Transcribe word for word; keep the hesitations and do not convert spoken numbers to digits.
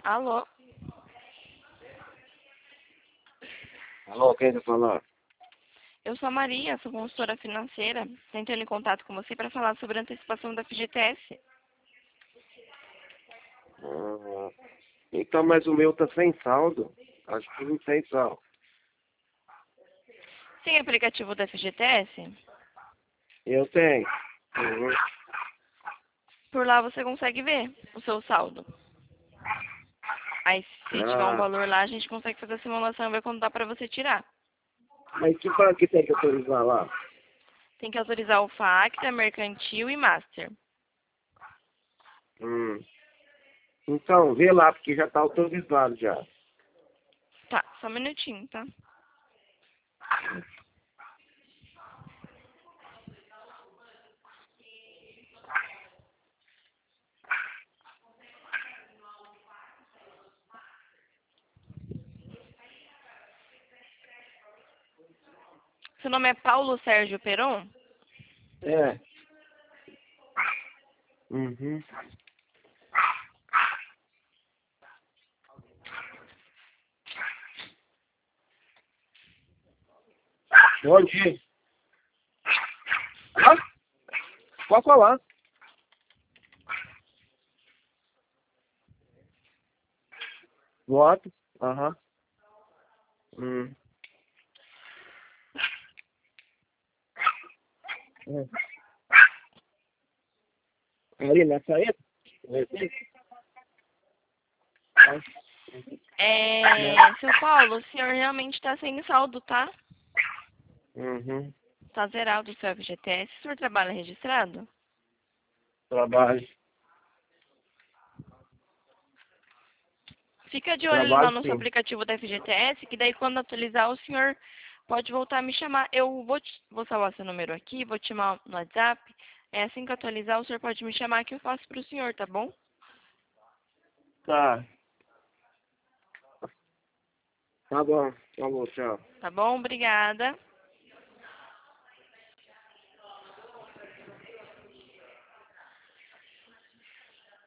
Alô? Alô, quem tá falando? Eu sou a Maria, sou consultora financeira. Estou entrando em contato com você para falar sobre a antecipação da F G T S. Uhum. Então, mas o meu tá sem saldo. Acho que não tem saldo. Tem aplicativo da F G T S? Eu tenho. Uhum. Por lá você consegue ver o seu saldo. Aí, se tiver um Ah, valor lá, a gente consegue fazer a simulação e ver quando dá para você tirar. mas que banco que tem que autorizar lá? Tem que autorizar o Facta, Mercantil e Master. Hum. Então, vê lá, porque já tá autorizado já. Tá, só um minutinho, tá? Seu nome é Paulo Sérgio Peron? É. Uhum. Onde? Hã? Pode falar. Voto. Aham. Hum. É. Ali na saída? É... Seu Paulo, o senhor realmente está sem saldo, tá? Uhum. Tá zerado o seu F G T S. O senhor trabalha registrado? Trabalho. Fica de olho lá Trabalho no seu sim. aplicativo da F G T S, que daí quando atualizar o senhor pode voltar a me chamar. Eu vou, te, vou salvar seu número aqui, vou te chamar no WhatsApp. É assim que atualizar, o senhor pode me chamar que eu faço pro senhor, tá bom? Tá. Tá bom. Tá bom, tchau. Tá bom? Obrigada.